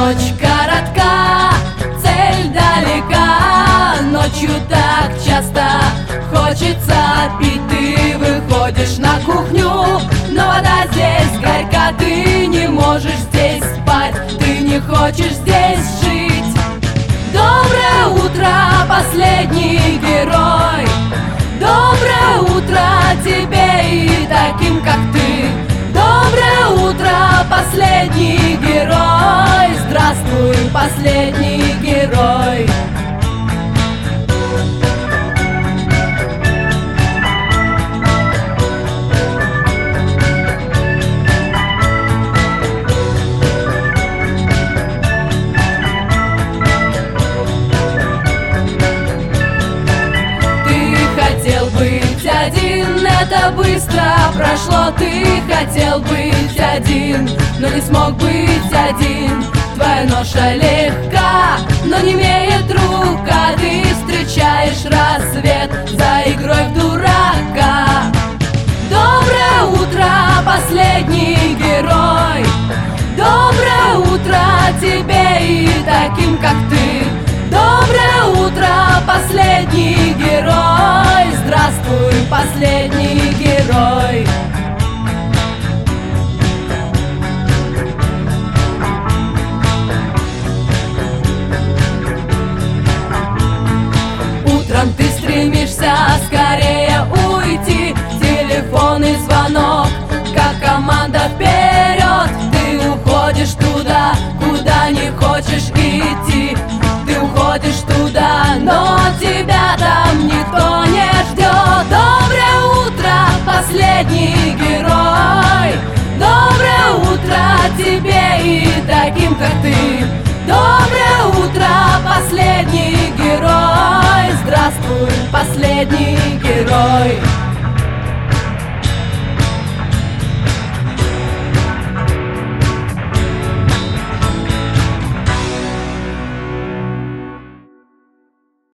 Ночь коротка, цель далека. Ночью так часто хочется пить. Ты выходишь на кухню, но вода здесь горька. Ты не можешь здесь спать, ты не хочешь здесь жить. Доброе утро, последний герой. Доброе утро тебе и таким, как ты. Доброе утро, последний герой. Здравствуй, последний герой. Это быстро прошло, ты хотел быть один, но не смог быть один. Твоя ноша легка, но не имеет рука. Ты встречаешь рассвет за игрой в дурака. Доброе утро, последний герой. Доброе утро тебе и таким, как ты. Доброе утро, последний герой. Здравствуй, последний герой. Утром ты стремишься скорее уйти. Телефонный звонок, как команда вперед. Ты уходишь туда, куда не хочешь идти. Ты уходишь туда, но тебя там никто не ждет. Доброе утро, последний герой. Доброе утро тебе и таким, как ты. Доброе утро, последний герой. Здравствуй, последний герой.